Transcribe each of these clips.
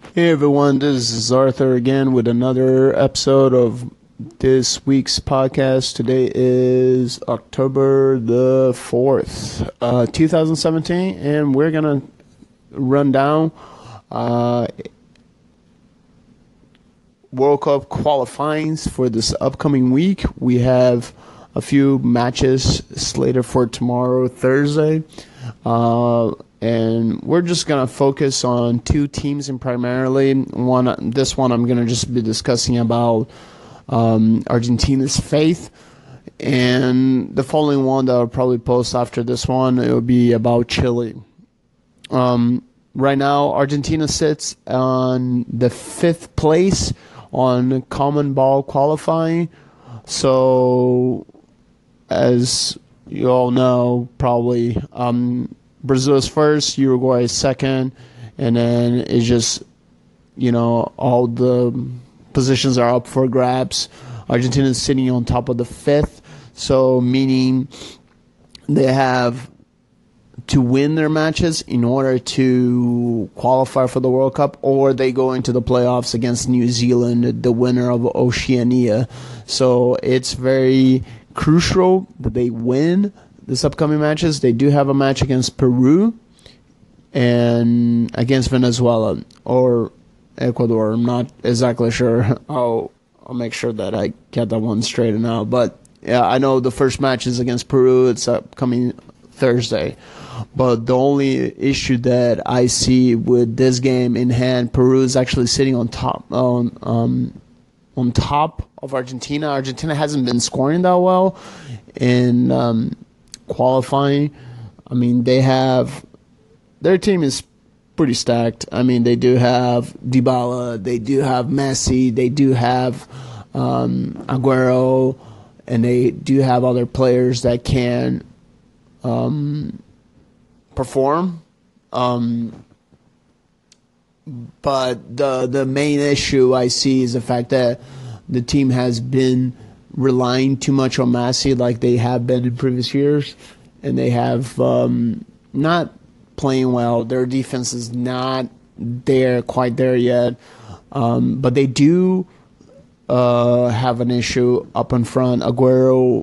Hey everyone, this is Arthur again with another episode of this week's podcast. Today is October the 4th, 2017, and we're going to run down World Cup qualifyings for this upcoming week. We have a few matches slated for tomorrow, Thursday. And we're just going to focus on two teams in primarily. This one I'm going to just be discussing about Argentina's faith. And the following one that I'll probably post after this one, it will be about Chile. Right now, Argentina sits on the 5th place on common ball qualifying. So, as you all know, probably, Brazil is first, Uruguay is second, and then it's just, all the positions are up for grabs. Argentina is sitting on top of the 5th, so meaning they have to win their matches in order to qualify for the World Cup, or they go into the playoffs against New Zealand, the winner of Oceania. So it's very crucial that they win this upcoming matches. They do have a match against Peru and against Venezuela or Ecuador. I'm not exactly sure. I'll make sure that I get that one straightened out. But yeah, I know the first match is against Peru. It's upcoming Thursday. But the only issue that I see with this game in hand, Peru is actually sitting on top of Argentina. Argentina hasn't been scoring that well in qualifying. I mean, their team is pretty stacked. I mean, they do have Dybala, they do have Messi, they do have Aguero, and they do have other players that can perform. But the main issue I see is the fact that the team has been relying too much on Messi like they have been in previous years, and they have not playing well. Their defense is not quite there yet, but they do have an issue up in front. Aguero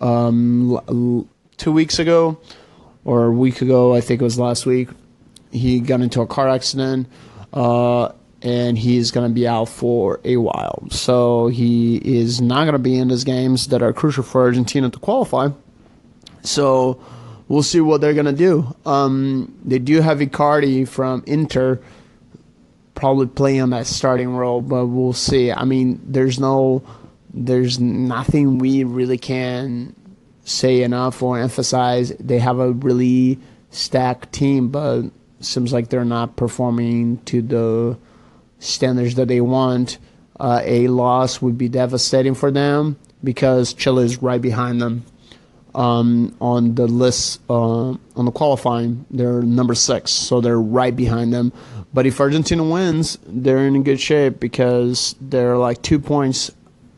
2 weeks ago, or a week ago, I think it was last week, he got into a car accident, and he's going to be out for a while. So he is not going to be in these games that are crucial for Argentina to qualify. So we'll see what they're going to do. They do have Icardi from Inter probably playing on that starting role, but we'll see. I mean, there's nothing we really can say enough or emphasize. They have a really stacked team, but seems like they're not performing to the standards that they want. A loss would be devastating for them because Chile is right behind them on the list. On the qualifying, they're number 6, so they're right behind them. But if Argentina wins, they're in good shape because they're like 2 points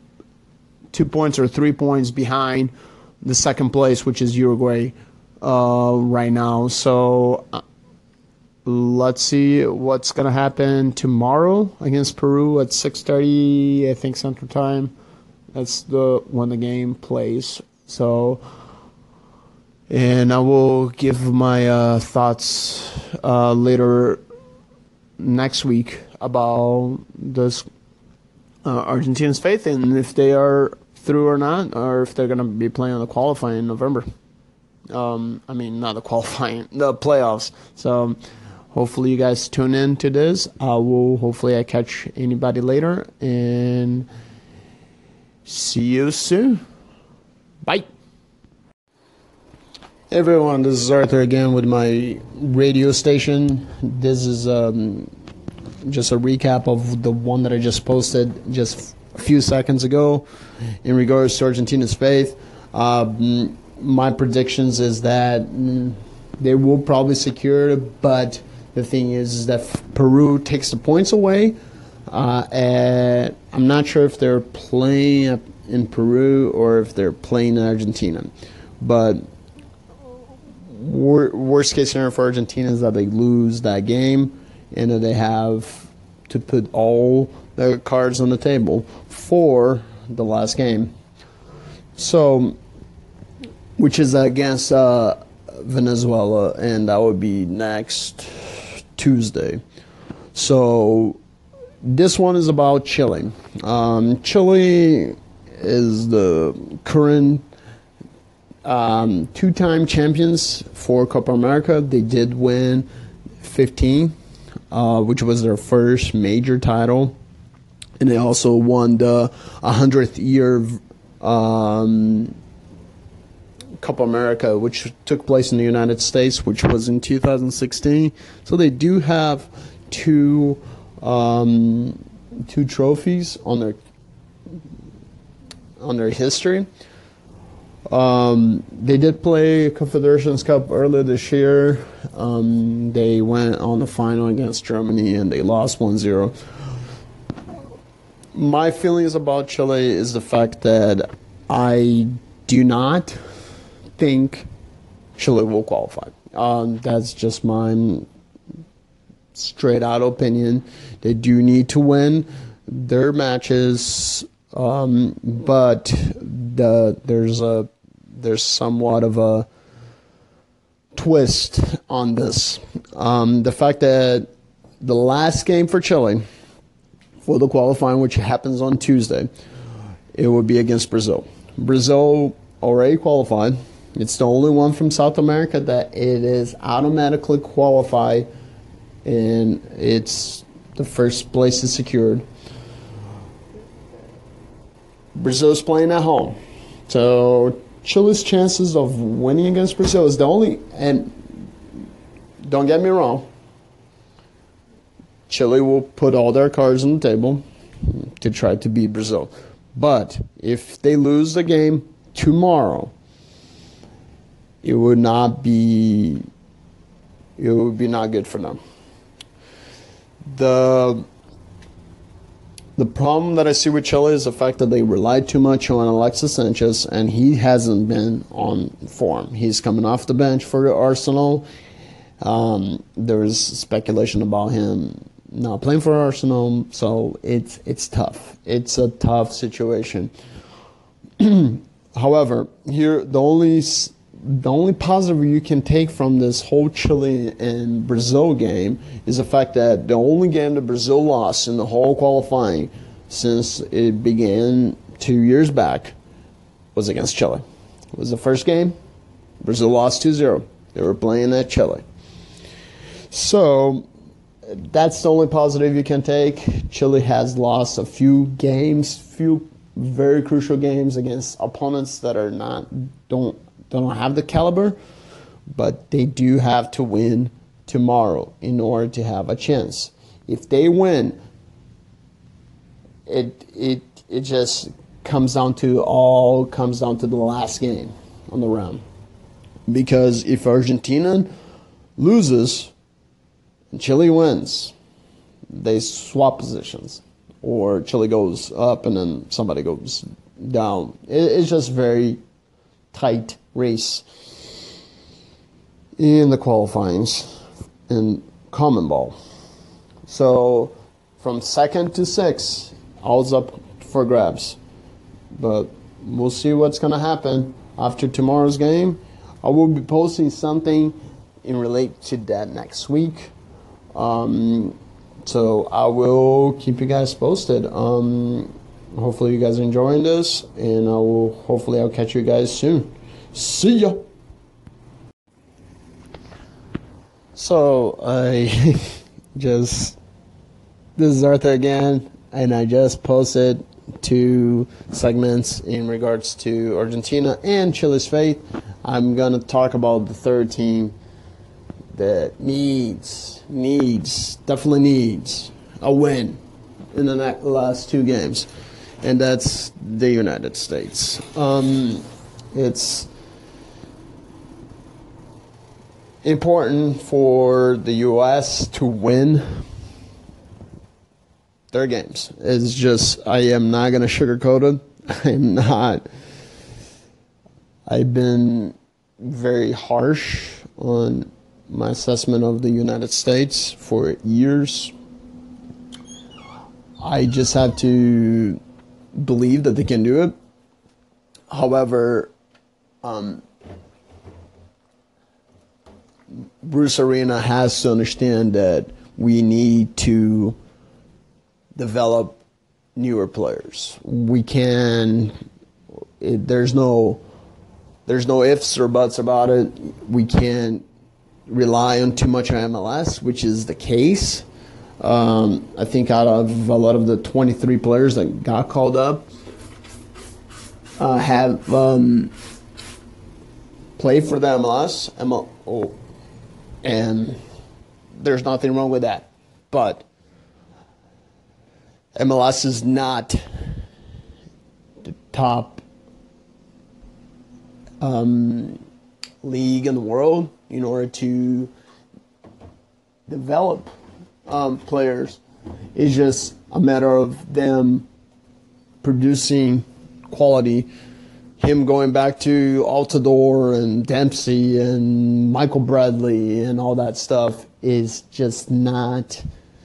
or 3 points behind the second place, which is Uruguay right now. So let's see what's going to happen tomorrow against Peru at 6:30, I think, Central Time. That's when the game plays. So, and I will give my thoughts later next week about this Argentina's faith and if they are through or not, or if they're going to be playing on the qualifying in November. I mean, not the qualifying, the playoffs. So hopefully you guys tune in to this. Hopefully I catch anybody later, and see you soon. Bye. Hey everyone, this is Arthur again with my radio station. This is just a recap of the one that I just posted just a few seconds ago in regards to Argentina's faith. My predictions is that they will probably secure it, but the thing is that Peru takes the points away. And I'm not sure if they're playing in Peru or if they're playing in Argentina. But worst case scenario for Argentina is that they lose that game and that they have to put all their cards on the table for the last game. So, which is against Venezuela, and that would be next Tuesday. So, this one is about Chile. Chile is the current two-time champions for Copa America. They did win 15, which was their first major title. And they also won the 100th year Copa America, which took place in the United States, which was in 2016. So they do have two trophies on their history. They did play Confederations Cup earlier this year. They went on the final against Germany and they lost 1-0. My feelings about Chile is the fact that I do not think Chile will qualify. That's just my straight out opinion. They do need to win their matches, but there's somewhat of a twist on this. The fact that the last game for Chile for the qualifying, which happens on Tuesday, it would be against Brazil. Brazil already qualified. It's the only one from South America that it is automatically qualified, and it's the first place is secured. Brazil's playing at home. So Chile's chances of winning against Brazil is the only, and don't get me wrong, Chile will put all their cards on the table to try to beat Brazil. But if they lose the game tomorrow, it would be not good for them. The problem that I see with Chile is the fact that they relied too much on Alexis Sanchez, and he hasn't been on form. He's coming off the bench for Arsenal. There's speculation about him not playing for Arsenal, so it's tough. It's a tough situation. However, here the only positive you can take from this whole Chile and Brazil game is the fact that the only game that Brazil lost in the whole qualifying since it began 2 years back was against Chile. It was the first game. Brazil lost 2-0. They were playing at Chile. So that's the only positive you can take. Chile has lost a few very crucial games against opponents that don't have the caliber, but they do have to win tomorrow in order to have a chance. If they win, it just comes down to the last game on the round. Because if Argentina loses and Chile wins, they swap positions, or Chile goes up and then somebody goes down. It's just very tight race in the qualifyings in common ball. So from second to sixth, all's up for grabs. But we'll see what's going to happen after tomorrow's game. I will be posting something in relate to that next week. So I will keep you guys posted. Hopefully you guys are enjoying this, and hopefully I'll catch you guys soon. See ya. So this is Arthur again, and I just posted 2 segments in regards to Argentina and Chile's fate. I'm gonna talk about the third team that definitely needs a win in the last 2 games, and that's the United States. It's important for the U.S. to win their games. It's just, I am not going to sugarcoat it. I've been very harsh on my assessment of the United States for years. I just have to believe that they can do it. However, Bruce Arena has to understand that we need to develop newer players. We can. There's no ifs or buts about it. We can't rely on too much on MLS, which is the case. I think out of a lot of the 23 players that got called up have played for the MLS, and there's nothing wrong with that. But MLS is not the top league in the world in order to develop players. It's just a matter of them producing quality. Him going back to Altidore and Dempsey and Michael Bradley and all that stuff is just not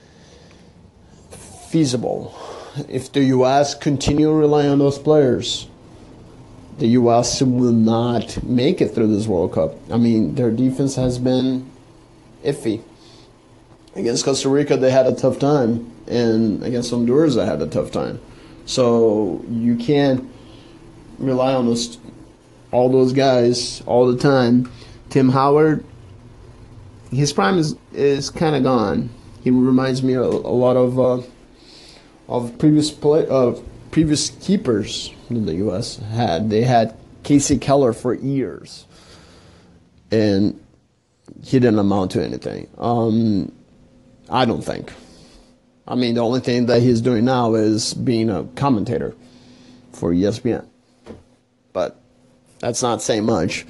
feasible. If the U.S. continue to rely on those players, the U.S. will not make it through this World Cup. I mean, their defense has been iffy. Against Costa Rica, they had a tough time, and against Honduras, they had a tough time. So you can't rely on all those guys all the time. Tim Howard, his prime is kind of gone. He reminds me a lot of previous keepers that the U.S. had. They had Casey Keller for years, and he didn't amount to anything. I don't think. I mean, the only thing that he's doing now is being a commentator for ESPN. But that's not saying much.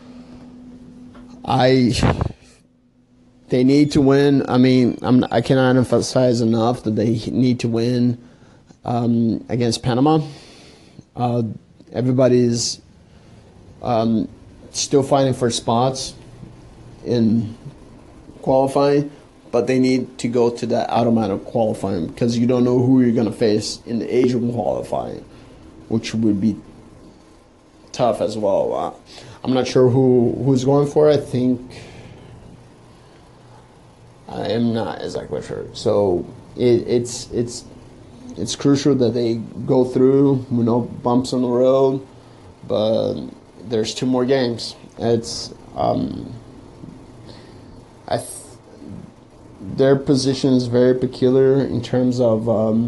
They need to win. I mean, I cannot emphasize enough that they need to win against Panama. Everybody's still fighting for spots in qualifying, but they need to go to that automatic qualifying because you don't know who you're going to face in the Asian qualifying, which would be tough as well. I'm not sure who's going for it. I am not exactly sure. So it's crucial that they go through, bumps on the road, but there's 2 more games. It's their position is very peculiar in terms of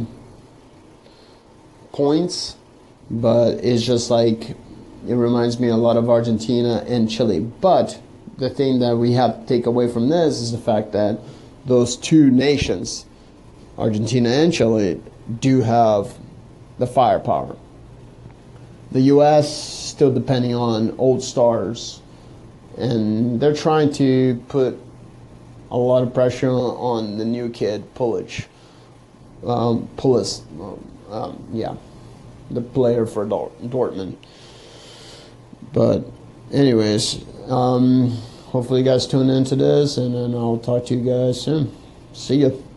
points, but it's just like it reminds me a lot of Argentina and Chile. But the thing that we have to take away from this is the fact that those 2 nations, Argentina and Chile, do have the firepower. The U.S. still depending on old stars, and they're trying to put a lot of pressure on the new kid, Pulisic. The player for Dortmund. But anyways, hopefully you guys tune into this, and then I'll talk to you guys soon. See ya.